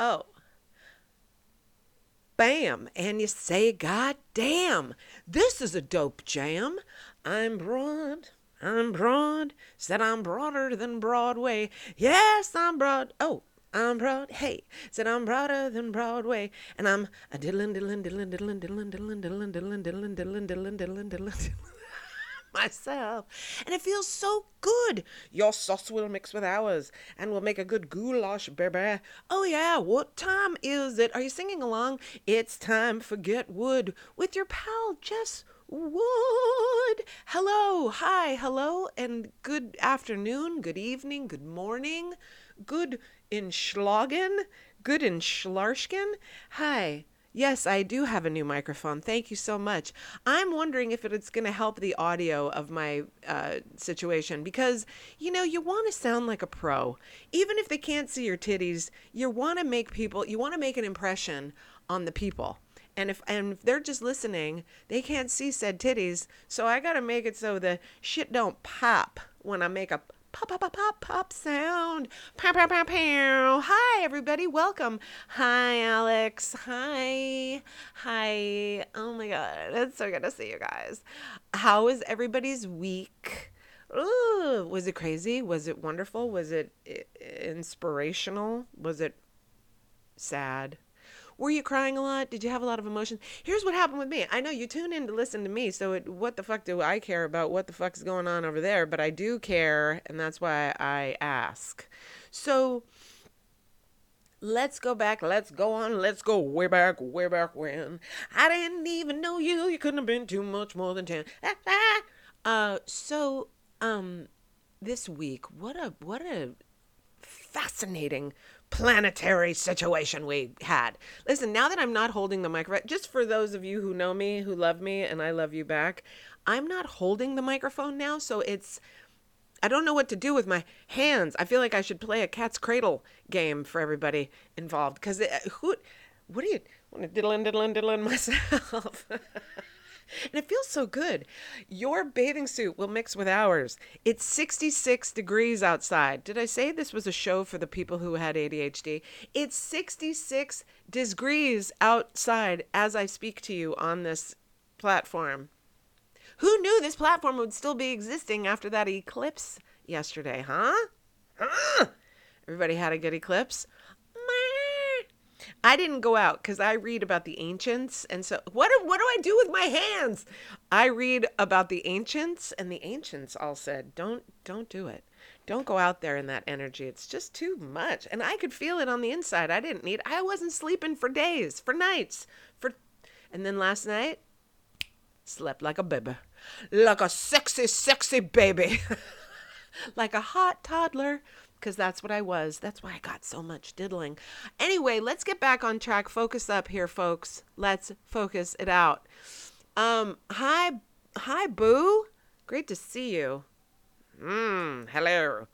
Oh, bam. And you say, God damn, this is a dope jam. I'm broad. I'm broad. Said I'm broader than Broadway. Yes, I'm broad. Oh, I'm broad. Hey, said I'm broader than Broadway. And I'm a diddlin, diddlin, diddlin, diddlin, diddlin, diddlin, diddlin, diddlin, diddlin, diddlin, diddlin, diddlin, diddlin. Myself. And it feels so good. Your sauce will mix with ours and we'll make a good goulash, baby. Oh, yeah. What time is it? Are you singing along? It's time for Get Wood with your pal, Jess Wood. Hello. Hi. Hello. And good afternoon, good evening, good morning, good in Schlagen, good in Schlarschken. Hi. Yes, I do have a new microphone. Thank you so much. I'm wondering if it's going to help the audio of my situation because, you want to sound like a pro. Even if they can't see your titties, you want to make an impression on the people. And if they're just listening, they can't see said titties. So I got to make it so the shit don't pop when I make a pop, pop, pop, pop, pop sound. Pow, pow, pow, pow. Hi, everybody. Welcome. Hi, Alex. Hi. Hi. Oh my God. It's so good to see you guys. How was everybody's week? Ooh, was it crazy? Was it wonderful? Was it inspirational? Was it sad? Were you crying a lot? Did you have a lot of emotion? Here's what happened with me. I know you tune in to listen to me, so what the fuck do I care about what the fuck's going on over there? But I do care, and that's why I ask. So let's go back. Let's go on. Let's go way back when. I didn't even know you. You couldn't have been too much more than 10. So, this week, what a fascinating planetary situation we had. Listen, now that I'm not holding the microphone, just for those of you who know me, who love me, and I love you back, I'm not holding the microphone now, so I don't know what to do with my hands. I feel like I should play a cat's cradle game for everybody involved, because what do you, want to diddling myself? And it feels so good. Your bathing suit will mix with ours. It's 66 degrees outside. Did I say this was a show for the people who had ADHD? It's 66 degrees outside as I speak to you on this platform. Who knew this platform would still be existing after that eclipse yesterday, huh? Huh? Everybody had a good eclipse? I didn't go out because I read about the ancients. And so what do I do with my hands? I read about the ancients, and the ancients all said, don't do it. Don't go out there in that energy. It's just too much. And I could feel it on the inside. I wasn't sleeping for days, for nights, and then last night, slept like a baby, like a sexy, sexy baby, like a hot toddler, because that's what I was. That's why I got so much diddling. Anyway, let's get back on track. Focus up here, folks. Let's focus it out. Hi, Boo. Great to see you. Hello.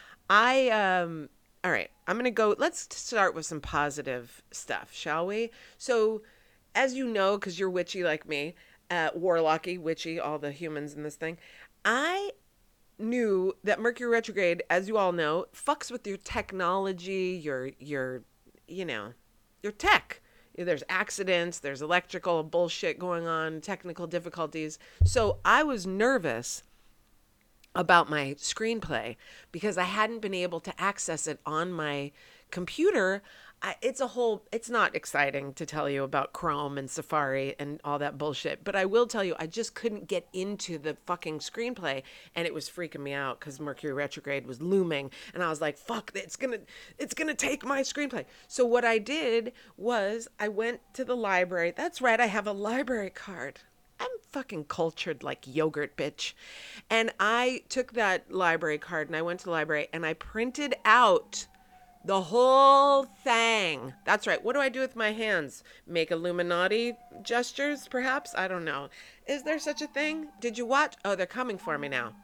All right. I'm gonna go. Let's start with some positive stuff, shall we? So, as you know, because you're witchy like me, warlocky, witchy, all the humans in this thing, I knew that Mercury retrograde, as you all know, fucks with your technology, you know, your tech. There's accidents, there's electrical bullshit going on, technical difficulties. So I was nervous about my screenplay because I hadn't been able to access it on my computer. It's not exciting to tell you about Chrome and Safari and all that bullshit, but I will tell you, I just couldn't get into the fucking screenplay, and it was freaking me out because Mercury retrograde was looming, and I was like, fuck, it's gonna take my screenplay. So what I did was I went to the library. That's right, I have a library card. I'm fucking cultured like yogurt, bitch. And I took that library card and I went to the library and I printed out the whole thing. That's right. What do I do with my hands? Make Illuminati gestures, perhaps? I don't know. Is there such a thing? Did you watch? Oh, they're coming for me now.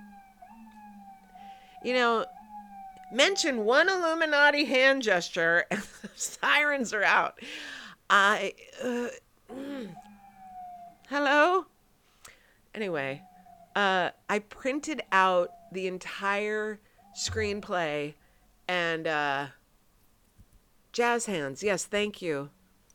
You know, mention one Illuminati hand gesture and the sirens are out. I, hello? Anyway, I printed out the entire screenplay and Jazz hands. Yes, thank you.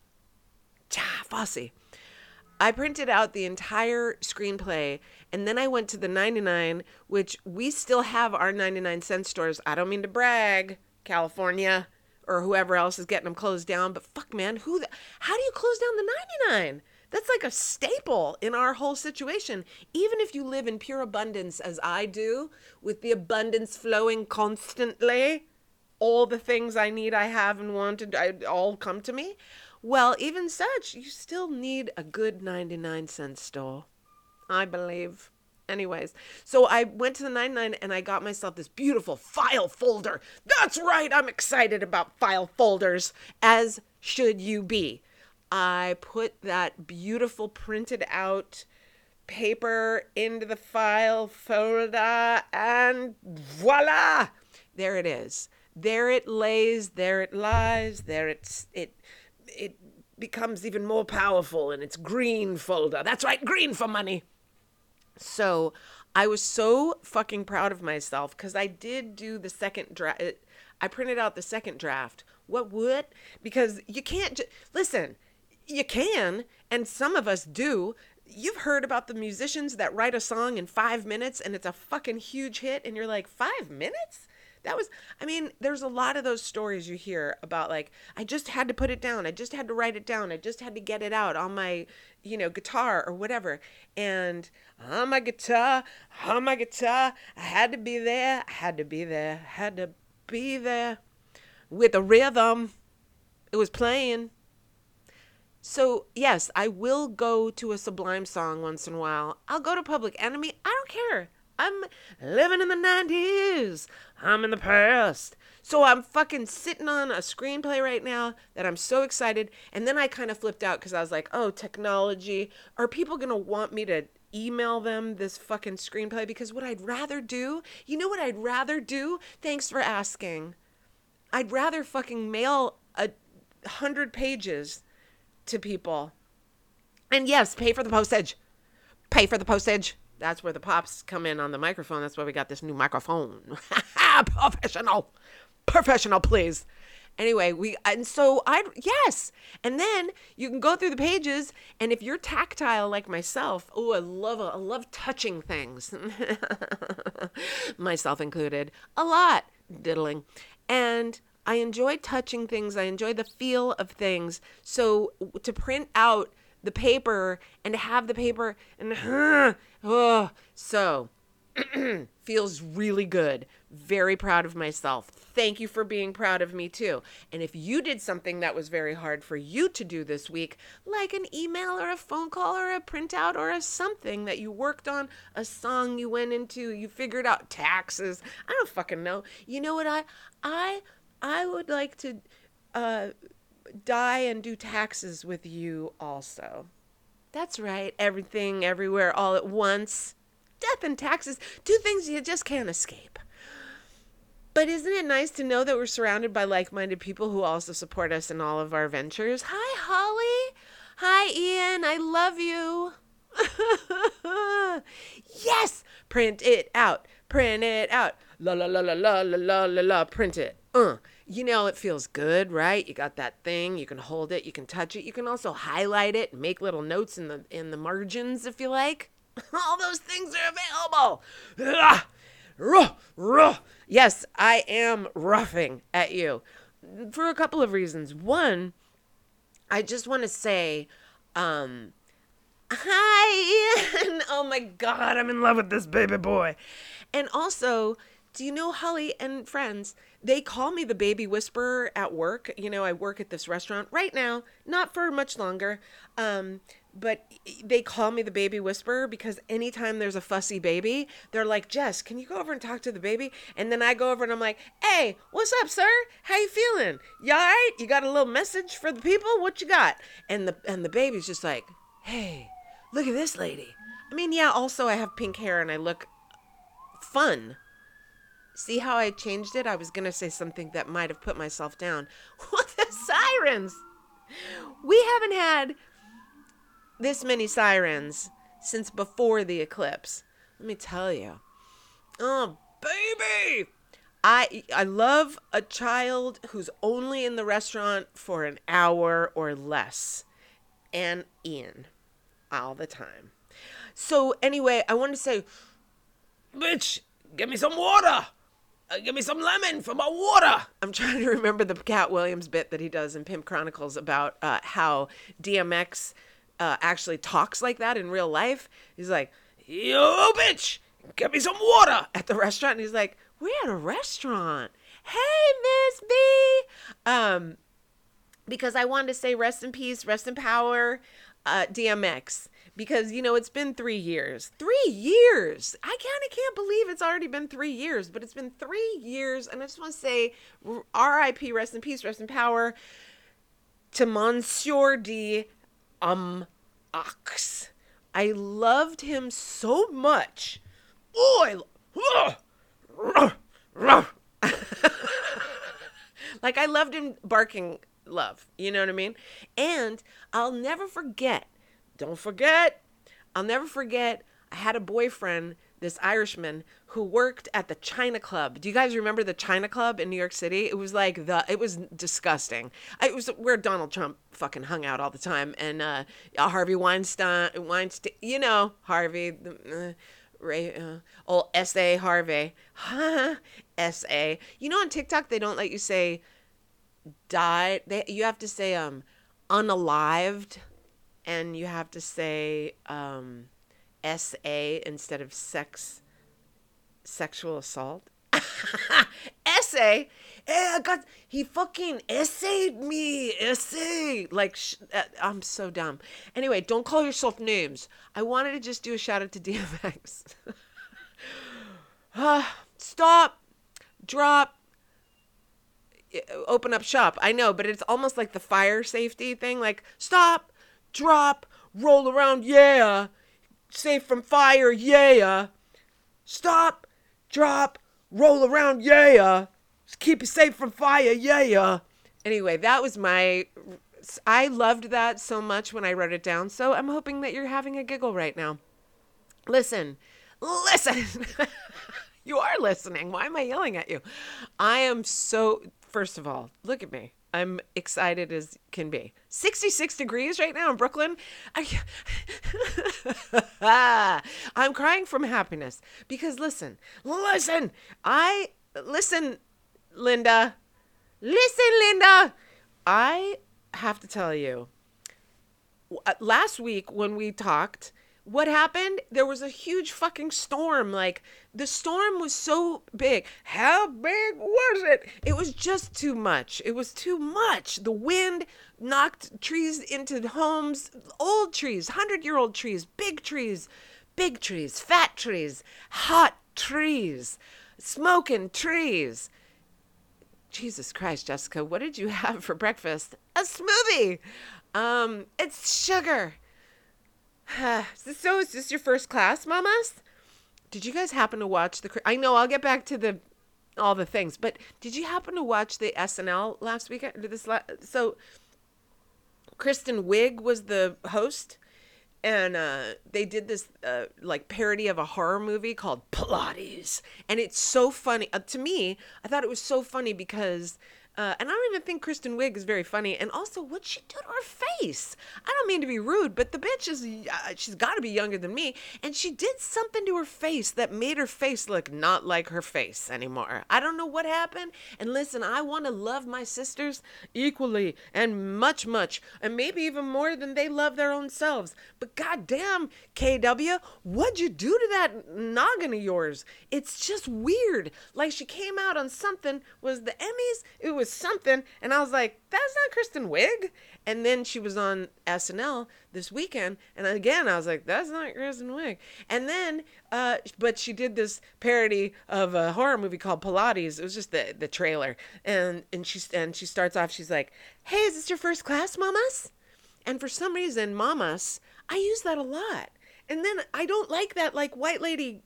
Fosse. I printed out the entire screenplay and then I went to the 99, which we still have our 99-cent stores. I don't mean to brag, California or whoever else is getting them closed down, but fuck, man, how do you close down the 99? That's like a staple in our whole situation. Even if you live in pure abundance as I do, with the abundance flowing constantly, all the things I need, I have and want, all come to me. Well, even such, you still need a good 99-cent store, I believe. Anyways, so I went to the 99 and I got myself this beautiful file folder. That's right, I'm excited about file folders, as should you be. I put that beautiful printed out paper into the file folder and voila! There it is. There it lays, there it lies, there it becomes even more powerful in its green folder. That's right, green for money. So I was so fucking proud of myself because I did do the second draft. I printed out the second draft. What would? Because you can't listen, you can, and some of us do. You've heard about the musicians that write a song in 5 minutes and it's a fucking huge hit and you're like, 5 minutes? There's a lot of those stories you hear about, like, I just had to put it down. I just had to write it down. I just had to get it out on my, guitar or whatever. And on my guitar, I had to be there. I had to be there with a rhythm. It was playing. So, yes, I will go to a Sublime song once in a while. I'll go to Public Enemy. I don't care. I'm living in the 90s. I'm in the past. So I'm fucking sitting on a screenplay right now that I'm so excited. And then I kind of flipped out because I was like, oh, technology. Are people going to want me to email them this fucking screenplay? Because what I'd rather do, you know what I'd rather do? Thanks for asking. I'd rather fucking mail 100 pages to people. And yes, pay for the postage. Pay for the postage. That's where the pops come in on the microphone. That's why we got this new microphone. Professional, please. Anyway, yes. And then you can go through the pages, and if you're tactile like myself, I love touching things. Myself included. A lot. Diddling. And I enjoy touching things. I enjoy the feel of things. So to print out the paper and to have the paper and so feels really good. Very proud of myself. Thank you for being proud of me too. And if you did something that was very hard for you to do this week, like an email or a phone call or a printout or a something that you worked on, a song you went into, you figured out taxes, I don't fucking know. You know what, I would like to die and do taxes with you also. That's right. Everything, everywhere, all at once. Death and taxes, two things you just can't escape. But isn't it nice to know that we're surrounded by like-minded people who also support us in all of our ventures? Hi, Holly. Hi, Ian. I love you. Yes! Print it out. Print it out. La la la la la la la la. Print it. It feels good, right? You got that thing. You can hold it. You can touch it. You can also highlight it and make little notes in the margins if you like. All those things are available. Yes, I am roughing at you for a couple of reasons. One, I just want to say, hi, Ian. Oh my God, I'm in love with this baby boy. And also, do you know, Holly and friends, they call me the baby whisperer at work. I work at this restaurant right now, not for much longer. But they call me the baby whisperer because anytime there's a fussy baby, they're like, Jess, can you go over and talk to the baby? And then I go over and I'm like, hey, what's up, sir? How you feeling? You all right? You got a little message for the people? What you got? And the baby's just like, hey, look at this lady. Also I have pink hair and I look fun. See how I changed it? I was going to say something that might have put myself down. What the sirens? We haven't had this many sirens since before the eclipse. Let me tell you. Oh, baby! I love a child who's only in the restaurant for an hour or less and in all the time. So anyway, I want to say, bitch, give me some water. Give me some lemon for my water. I'm trying to remember the Cat Williams bit that he does in Pimp Chronicles about how DMX actually talks like that in real life. He's like, yo, bitch, give me some water at the restaurant. And he's like, we're at a restaurant. Hey, Miss B. Because I wanted to say rest in peace, rest in power, DMX. Because, it's been 3 years. 3 years! I kind of can't believe it's already been 3 years, but it's been 3 years. And I just want to say R.I.P., rest in peace, rest in power, to Monsieur D. Ox. I loved him so much. Like, I loved him barking love. You know what I mean? And I'll never forget. I'll never forget, I had a boyfriend, this Irishman, who worked at the China Club. Do you guys remember the China Club in New York City? It was it was disgusting. It was where Donald Trump fucking hung out all the time. And Harvey Weinstein, Harvey, Ray, old S.A. Harvey. S.A. On TikTok, they don't let you say died. You have to say unalived. And you have to say S.A. instead of sexual assault. S.A. He fucking essayed me. Essay. Like, I'm so dumb. Anyway, don't call yourself names. I wanted to just do a shout out to DMX. Stop. Drop. Open up shop. I know, but it's almost like the fire safety thing. Like, stop. Drop, roll around, yeah. Safe from fire, yeah. Stop, drop, roll around, yeah. Keep you safe from fire, yeah. Anyway, that was I loved that so much when I wrote it down. So I'm hoping that you're having a giggle right now. Listen. You are listening. Why am I yelling at you? I am first of all, look at me. I'm excited as can be. 66 degrees right now in Brooklyn. I'm crying from happiness because listen, Linda. I have to tell you, last week when we talked, what happened? There was a huge fucking storm. Like, the storm was so big. How big was it? It was just too much. It was too much. The wind knocked trees into homes, old trees, 100-year-old trees, big trees, fat trees, hot trees, smoking trees. Jesus Christ, Jessica, what did you have for breakfast? A smoothie. It's sugar. So is this your first class, mamas? Did you guys happen to watch I know I'll get back to all the things, but did you happen to watch the SNL last weekend? So Kristen Wiig was the host, and they did this like parody of a horror movie called Pilates, and it's so funny. To me, I thought it was so funny because and I don't even think Kristen Wiig is very funny. And also, what'd she do to her face? I don't mean to be rude, but the bitch she's got to be younger than me. And she did something to her face that made her face look not like her face anymore. I don't know what happened. And listen, I want to love my sisters equally and much, and maybe even more than they love their own selves. But goddamn, KW, what'd you do to that noggin of yours? It's just weird. Like, she came out on something, was the Emmys? It was something, and I was like, that's not Kristen Wiig. And then she was on SNL this weekend, and again I was like, that's not Kristen Wiig. And then but she did this parody of a horror movie called Pilates. It was just the trailer, and she starts off, she's like, hey, is this your first class, mamas? And for some reason, mamas, I use that a lot. And then I don't like that, like, white lady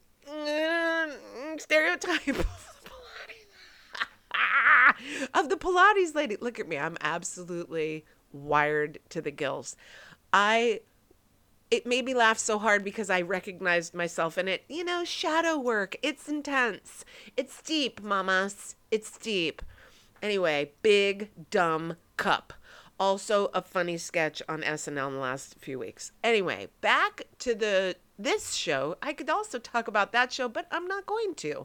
stereotype of the Pilates lady. Look at me. I'm absolutely wired to the gills. I it made me laugh so hard because I recognized myself in it. You know, shadow work. It's intense. It's deep, mamas. It's deep. Anyway, Big Dumb Cup. Also a funny sketch on SNL in the last few weeks. Anyway, back to this show. I could also talk about that show, but I'm not going to.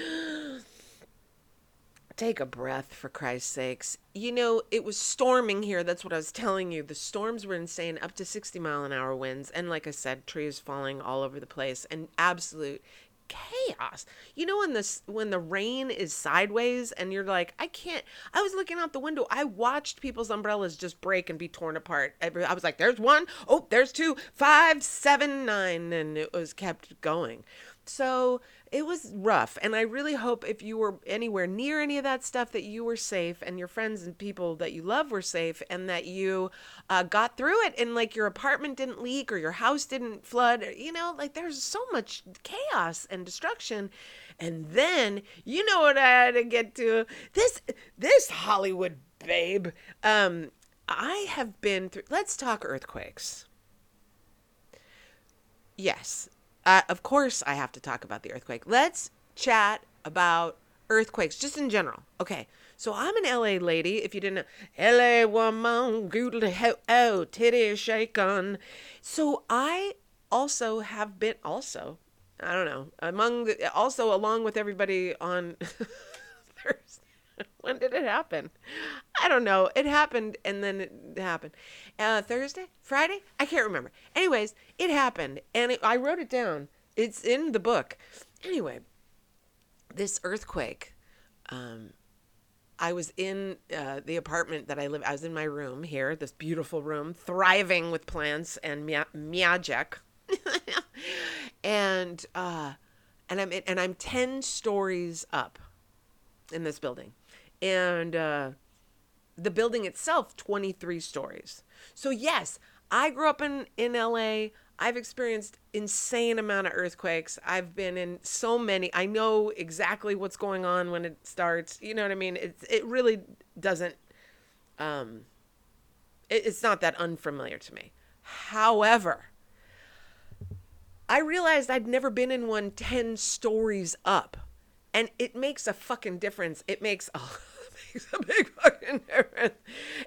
Take a breath, for Christ's sakes. You know, it was storming here. That's what I was telling you. The storms were insane, up to 60-mile-an-hour winds. And like I said, trees falling all over the place and absolute chaos. You know, when the rain is sideways and you're like, I was looking out the window. I watched people's umbrellas just break and be torn apart. I was like, there's one. Oh, there's two, 5, 7, 9. And it was kept going. So it was rough. And I really hope if you were anywhere near any of that stuff that you were safe and your friends and people that you love were safe and that you got through it and like your apartment didn't leak or your house didn't flood. You know, like there's so much chaos and destruction. And then, you know what I had to get to? This Hollywood babe. I have been through, let's talk earthquakes. Yes. Of course, I have to talk about the earthquake. Let's chat about earthquakes, just in general. Okay, so I'm an LA lady. If you didn't know, LA woman, oh, titty shaking. So I also have been, I don't know, along with everybody on Thursday. When did it happen? I don't know. It happened and then it happened. Thursday? Friday? I can't remember. Anyways, it happened and I wrote it down. It's in the book. Anyway, this earthquake, I was in the apartment that I live. I was in my room here, this beautiful room, thriving with plants and magic. and I'm 10 stories up in this building. And the building itself, 23 stories. So yes, I grew up in LA. I've experienced insane amount of earthquakes. I've been in so many. I know exactly what's going on when it starts. You know what I mean? It really doesn't, it's not that unfamiliar to me. However, I realized I'd never been in one 10 stories up. And it makes a fucking difference. It makes a big fucking difference.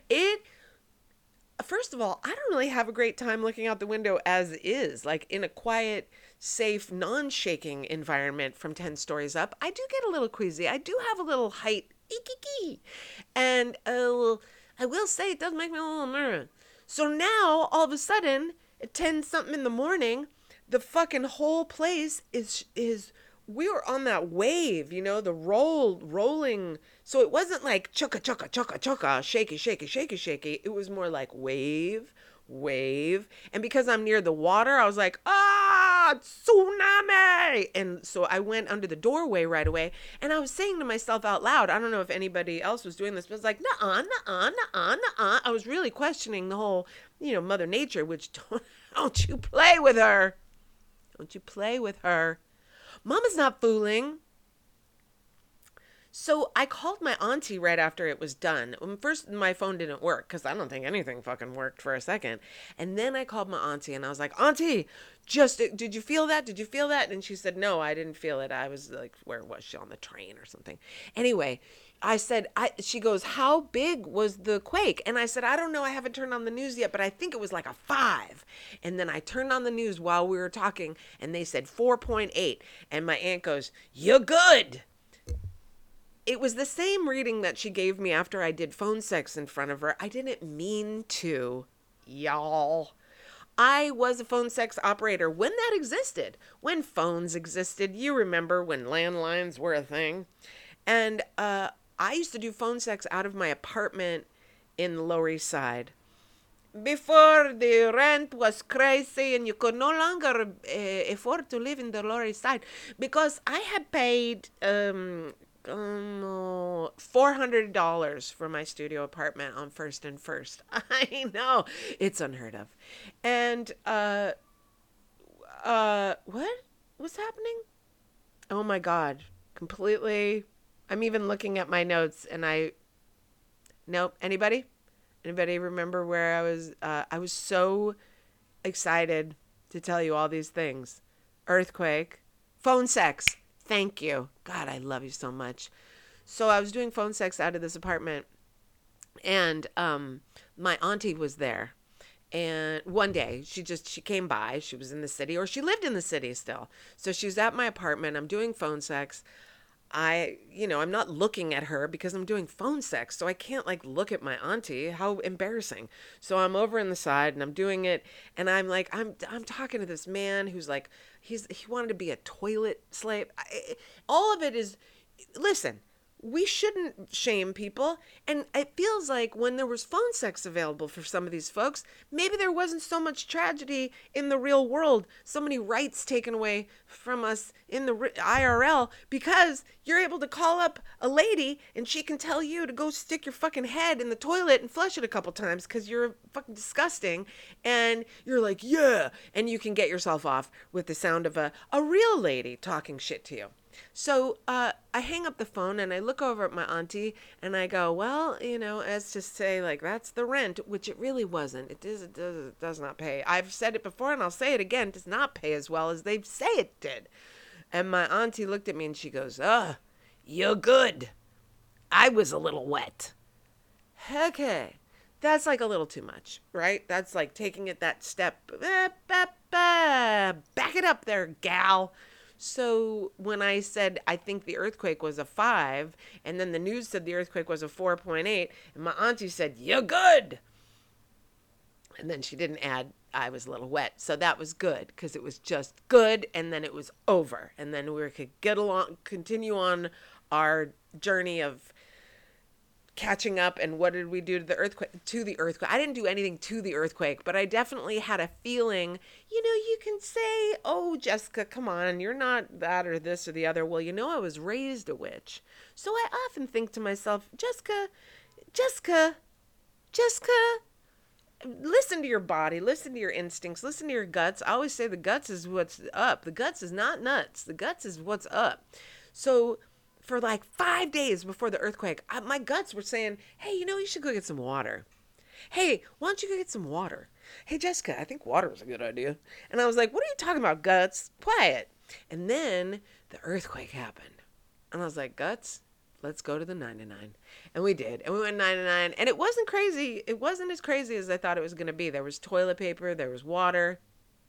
First of all, I don't really have a great time looking out the window as is, like in a quiet, safe, non-shaking environment from 10 stories up. I do get a little queasy. I do have a little height. And I will say it does make me a little nervous. So now, all of a sudden, at 10 something in the morning, the fucking whole place is we were on that wave, you know, the rolling. So it wasn't like chugga, chugga, chugga, chugga, shaky, shaky, shaky, shaky. It was more like wave. And because I'm near the water, I was like, tsunami. And so I went under the doorway right away. And I was saying to myself out loud, I don't know if anybody else was doing this, but it's like, nuh-uh, nuh-uh, nuh-uh, nuh-uh. I was really questioning the whole, you know, Mother Nature, which don't you play with her. Don't you play with her. Mama's not fooling. So I called my auntie right after it was done. First, my phone didn't work because I don't think anything fucking worked for a second. And then I called my auntie and I was like, Auntie, did you feel that? Did you feel that? And she said, no, I didn't feel it. I was like, where was she? On the train or something. Anyway, I said, she goes, how big was the quake? And I said, I don't know. I haven't turned on the news yet, but I think it was like a 5. And then I turned on the news while we were talking and they said 4.8. And my aunt goes, you're good. It was the same reading that she gave me after I did phone sex in front of her. I didn't mean to, y'all. I was a phone sex operator when that existed, when phones existed. You remember when landlines were a thing. And I used to do phone sex out of my apartment in the Lower East Side. Before the rent was crazy and you could no longer afford to live in the Lower East Side because I had paid $400 for my studio apartment on First and First. I know, it's unheard of. And what's happening? Oh my God, completely. I'm even looking at my notes and nope. Anybody remember where I was? I was so excited to tell you all these things. Earthquake, phone sex. Thank you. God, I love you so much. So I was doing phone sex out of this apartment, and my auntie was there. And one day she came by. She was in the city, or she lived in the city still. So she was at my apartment. I'm doing phone sex. I'm not looking at her because I'm doing phone sex. So I can't like look at my auntie. How embarrassing. So I'm over in the side and I'm doing it. And I'm like, I'm talking to this man who's like, he wanted to be a toilet slave. All of it is, listen, we shouldn't shame people. And it feels like when there was phone sex available for some of these folks, maybe there wasn't so much tragedy in the real world, so many rights taken away from us in the IRL, because you're able to call up a lady and she can tell you to go stick your fucking head in the toilet and flush it a couple times because you're fucking disgusting. And you're like, yeah. And you can get yourself off with the sound of a real lady talking shit to you. So I hang up the phone and I look over at my auntie and I go, well, as to say, like, that's the rent, which it really wasn't. It does not pay. I've said it before and I'll say it again. It does not pay as well as they say it did. And my auntie looked at me and she goes, you're good. I was a little wet. Okay. That's like a little too much, right? That's like taking it that step. Back it up there, gal. So when I said I think the earthquake was a 5, and then the news said the earthquake was a 4.8, and my auntie said, you're good. And then she didn't add, I was a little wet. So that was good, because it was just good, and then it was over. And then we could continue on our journey of catching up. And what did we do to the earthquake? I didn't do anything to the earthquake, but I definitely had a feeling, you can say, oh, Jessica, come on, you're not that or this or the other. Well, I was raised a witch. So I often think to myself, Jessica, listen to your body, listen to your instincts, listen to your guts. I always say the guts is what's up. The guts is not nuts. The guts is what's up. So for like 5 days before the earthquake, my guts were saying, hey, you should go get some water. Hey, why don't you go get some water? Hey, Jessica, I think water is a good idea. And I was like, what are you talking about, guts? Quiet. And then the earthquake happened. And I was like, guts, let's go to the 99. And we did. And we went 99. And it wasn't crazy. It wasn't as crazy as I thought it was going to be. There was toilet paper. There was water.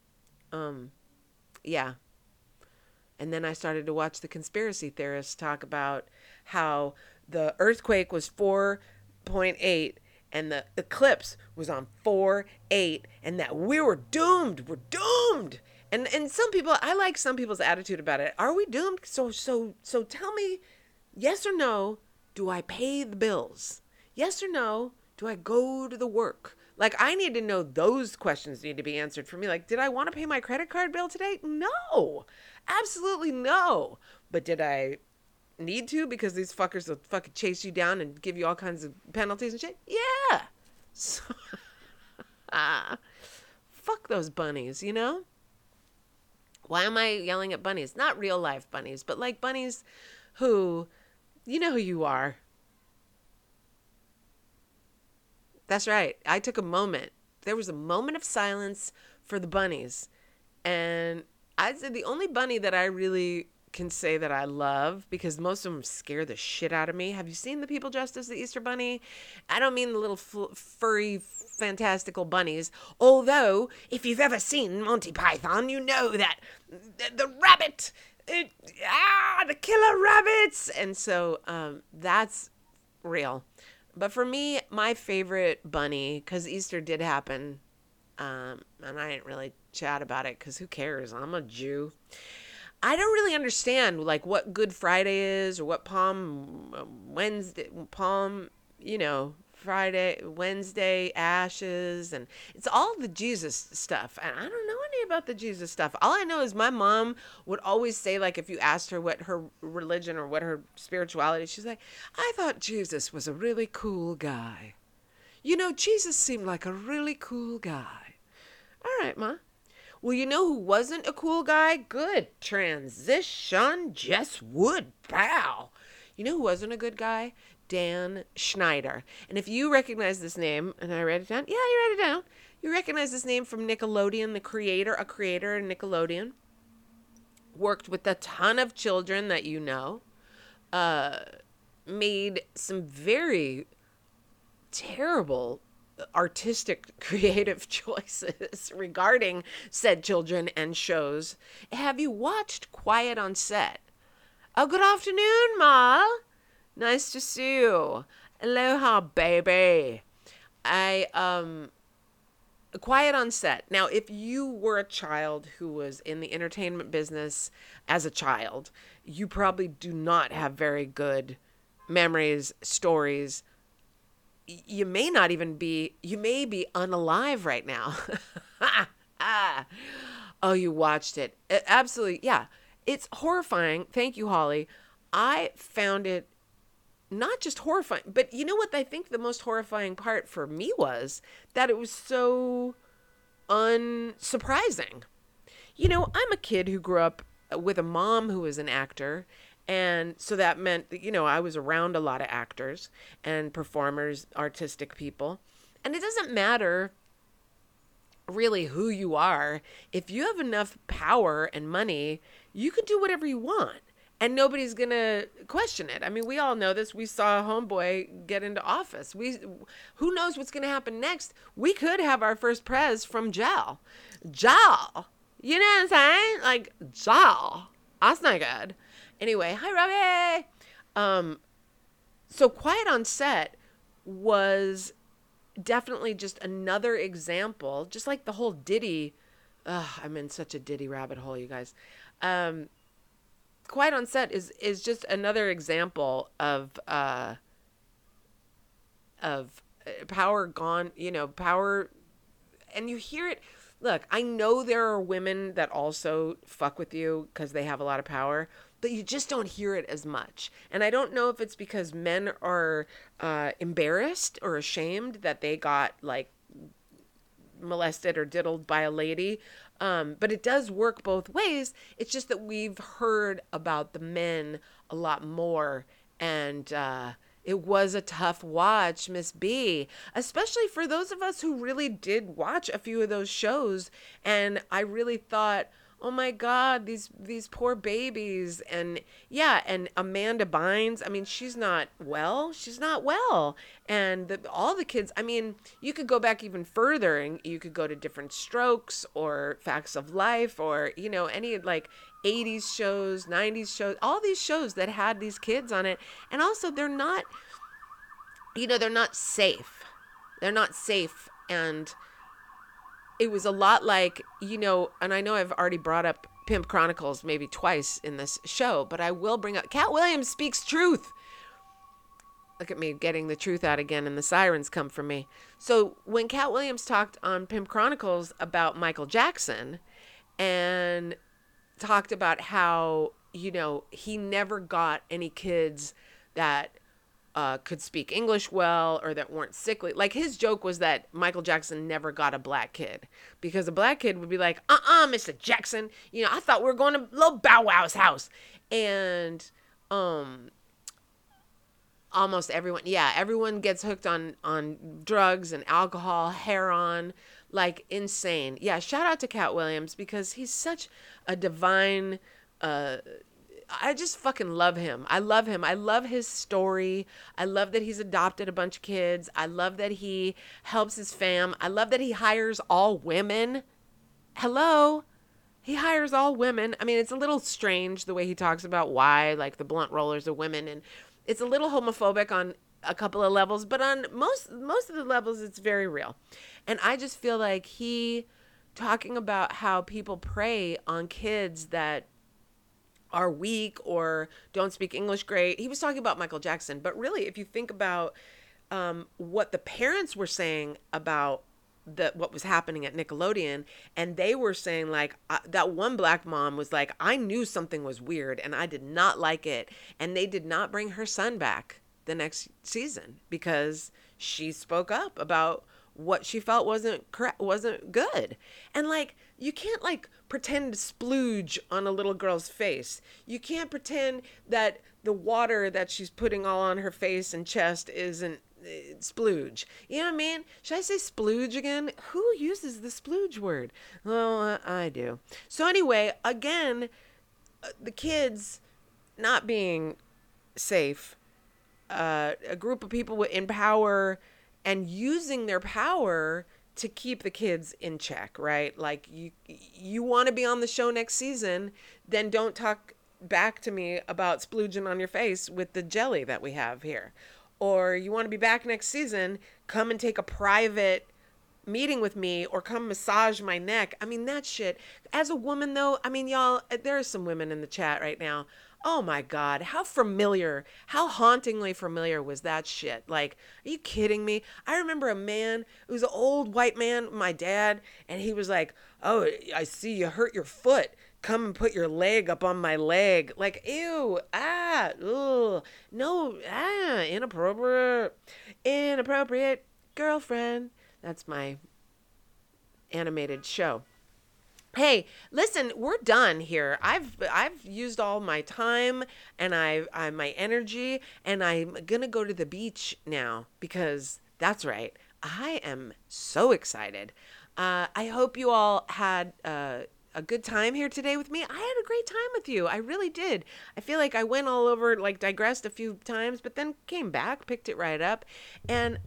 Yeah. And then I started to watch the conspiracy theorists talk about how the earthquake was 4.8 and the eclipse was on 4.8 and that we were doomed. We're doomed. And some people, I like some people's attitude about it. Are we doomed? So tell me, yes or no, do I pay the bills? Yes or no, do I go to the work? Like, I need to know, those questions need to be answered for me. Like, did I want to pay my credit card bill today? No, absolutely no. But did I need to, because these fuckers will fucking chase you down and give you all kinds of penalties and shit? Yeah. So, fuck those bunnies, Why am I yelling at bunnies? Not real life bunnies, but like bunnies who, you know who you are. That's right. I took a moment. There was a moment of silence for the bunnies. And I'd say the only bunny that I really can say that I love, because most of them scare the shit out of me. Have you seen the people dressed as the Easter Bunny? I don't mean the little furry, fantastical bunnies. Although, if you've ever seen Monty Python, you know that the rabbit, the killer rabbits. And so that's real. But for me, my favorite bunny, because Easter did happen, and I didn't really chat about it because who cares? I'm a Jew. I don't really understand like what Good Friday is or what Friday, Wednesday, ashes, and it's all the Jesus stuff. And I don't know any about the Jesus stuff. All I know is my mom would always say, like, if you asked her what her religion or what her spirituality, she's like, I thought Jesus was a really cool guy. Jesus seemed like a really cool guy. All right, Ma. Well, you know who wasn't a cool guy? Good transition. Jess Wood. Pow. You know who wasn't a good guy? Dan Schneider. And if you recognize this name, and I read it down, yeah, you read it down. You recognize this name from Nickelodeon, a creator of Nickelodeon. Worked with a ton of children that you know. Made some very terrible artistic creative choices regarding said children and shows. Have you watched Quiet on Set? Oh, good afternoon, Ma. Nice to see you. Aloha, baby. Quiet on Set. Now, if you were a child who was in the entertainment business as a child, you probably do not have very good memories, stories. You may not even be, you may be unalive right now. Oh, you watched it. Absolutely. Yeah. It's horrifying. Thank you, Holly. I found it not just horrifying, but you know what I think the most horrifying part for me was that it was so unsurprising. You know, I'm a kid who grew up with a mom who was an actor. And so that meant that, you know, I was around a lot of actors and performers, artistic people. And it doesn't matter really who you are. If you have enough power and money, you can do whatever you want. And nobody's going to question it. I mean, we all know this. We saw Homeboy get into office. Who knows what's going to happen next? We could have our first prez from jail. Jail. You know what I'm saying? Like, jail. That's not good. Anyway, hi, Robbie. So Quiet on Set was definitely just another example, just like the whole Diddy. I'm in such a Diddy rabbit hole, you guys. Quiet on Set is just another example of power gone, you know, power, and you hear it. Look, I know there are women that also fuck with you because they have a lot of power, but you just don't hear it as much. And I don't know if it's because men are embarrassed or ashamed that they got like molested or diddled by a lady. But it does work both ways. It's just that we've heard about the men a lot more. And it was a tough watch, Miss B, especially for those of us who really did watch a few of those shows. And I really thought, oh my God, these poor babies. And yeah, and Amanda Bynes, I mean, she's not well. And all the kids, I mean, you could go back even further and you could go to Different Strokes or Facts of Life or, you know, any like 80s shows, 90s shows, all these shows that had these kids on it. And also they're not, you know, they're not safe. They're not safe. And it was a lot like, you know, and I know I've already brought up Pimp Chronicles maybe twice in this show, but I will bring up Cat Williams speaks truth. Look at me getting the truth out again and the sirens come for me. So when Cat Williams talked on Pimp Chronicles about Michael Jackson and talked about how, you know, he never got any kids that could speak English well or that weren't sickly. Like his joke was that Michael Jackson never got a black kid because a black kid would be like, Mr. Jackson, you know, I thought we were going to Lil Bow Wow's house. And almost everyone gets hooked on drugs and alcohol, heroin, like insane. Yeah, shout out to Cat Williams because he's such a divine I just fucking love him. I love him. I love his story. I love that he's adopted a bunch of kids. I love that he helps his fam. I love that he hires all women. Hello? He hires all women. I mean, it's a little strange the way he talks about why, like, the blunt rollers are women. And it's a little homophobic on a couple of levels, but on most of the levels, it's very real. And I just feel like he talking about how people prey on kids that are weak or don't speak English great. He was talking about Michael Jackson, but really, if you think about what the parents were saying about what was happening at Nickelodeon, and they were saying like that one black mom was like, I knew something was weird and I did not like it, and they did not bring her son back the next season because she spoke up about what she felt wasn't correct, wasn't good. And like, you can't like pretend to splooge on a little girl's face. You can't pretend that the water that she's putting all on her face and chest isn't splooge. You know what I mean? Should I say splooge again? Who uses the splooge word? Well, I do. So anyway, again, the kids not being safe, a group of people in power and using their power to keep the kids in check, right? Like you want to be on the show next season, then don't talk back to me about splooging on your face with the jelly that we have here. Or you want to be back next season, come and take a private meeting with me or come massage my neck. I mean, that shit. As a woman, though, I mean, y'all, there are some women in the chat right now. Oh my God, how familiar, how hauntingly familiar was that shit? Like, are you kidding me? I remember a man, it was an old white man, my dad, and he was like, oh, I see you hurt your foot. Come and put your leg up on my leg. Like, ew, ugh, no, inappropriate, inappropriate girlfriend. That's my animated show. Hey, listen, we're done here. I've used all my time and I my energy, and I'm going to go to the beach now because that's right. I am so excited. I hope you all had a good time here today with me. I had a great time with you. I really did. I feel like I went all over, like digressed a few times, but then came back, picked it right up. And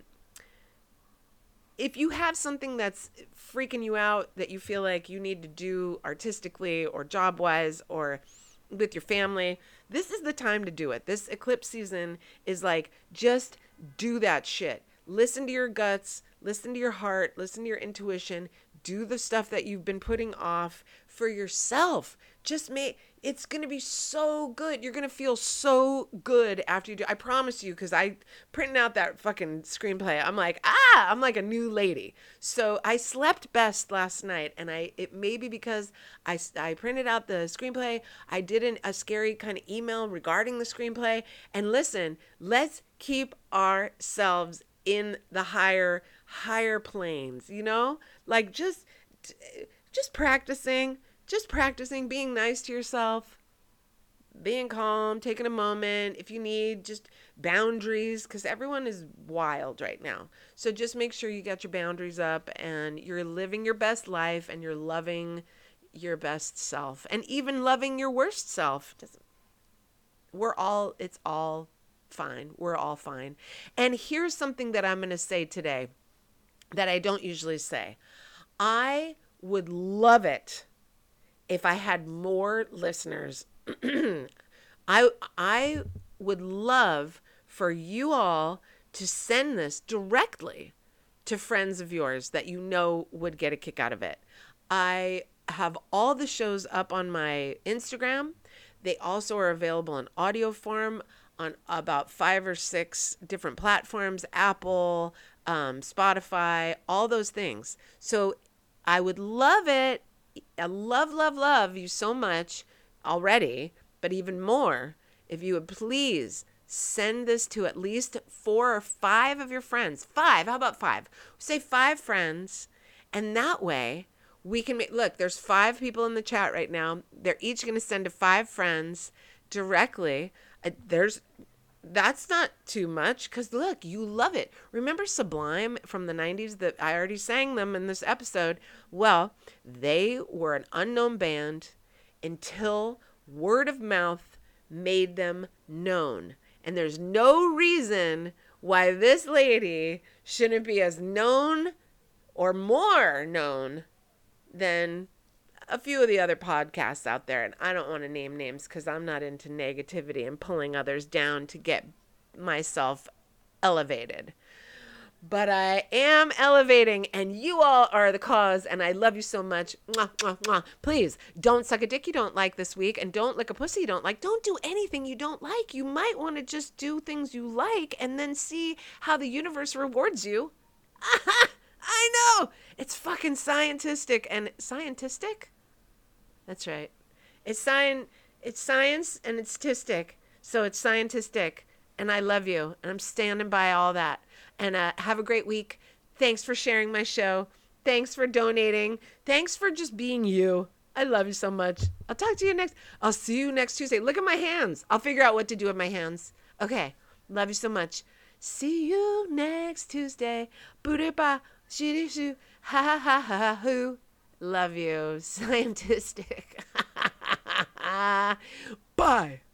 if you have something that's freaking you out that you feel like you need to do artistically or job wise or with your family, this is the time to do it. This eclipse season is like, just do that shit. Listen to your guts, listen to your heart, listen to your intuition, do the stuff that you've been putting off for yourself. It's going to be so good. You're going to feel so good after you do. I promise you, because I printed out that fucking screenplay. I'm like, I'm like a new lady. So I slept best last night, and it may be because I printed out the screenplay. I did a scary kind of email regarding the screenplay. And listen, let's keep ourselves in the higher planes, you know? Like just practicing being nice to yourself, being calm, taking a moment. If you need just boundaries, because everyone is wild right now. So just make sure you got your boundaries up and you're living your best life and you're loving your best self and even loving your worst self. It's all fine. We're all fine. And here's something that I'm going to say today that I don't usually say. I would love it if I had more listeners. I would love for you all to send this directly to friends of yours that you know would get a kick out of it. I have all the shows up on my Instagram. They also are available in audio form on about 5 or 6 different platforms, Apple, Spotify, all those things. So I would love it. I love you so much already, but even more, if you would please send this to at least 4 or 5 of your friends. 5, how about 5? Say 5 friends, and that way we can look, there's 5 people in the chat right now. They're each going to send to 5 friends directly. That's not too much because look, you love it. Remember Sublime from the 90s that I already sang them in this episode? Well, they were an unknown band until word of mouth made them known. And there's no reason why this lady shouldn't be as known or more known than a few of the other podcasts out there. And I don't want to name names because I'm not into negativity and pulling others down to get myself elevated. But I am elevating, and you all are the cause, and I love you so much. Mwah, mwah, mwah. Please, don't suck a dick you don't like this week, and don't lick a pussy you don't like. Don't do anything you don't like. You might want to just do things you like and then see how the universe rewards you. I know! It's fucking scientific and scientific? That's right. It's science and it's tistic. So it's scientific. And I love you. And I'm standing by all that. And have a great week. Thanks for sharing my show. Thanks for donating. Thanks for just being you. I love you so much. I'll see you next Tuesday. Look at my hands. I'll figure out what to do with my hands. Okay. Love you so much. See you next Tuesday. Booty ba, shitty shoo, ha ha ha ha hoo. Love you, scientistic. Bye.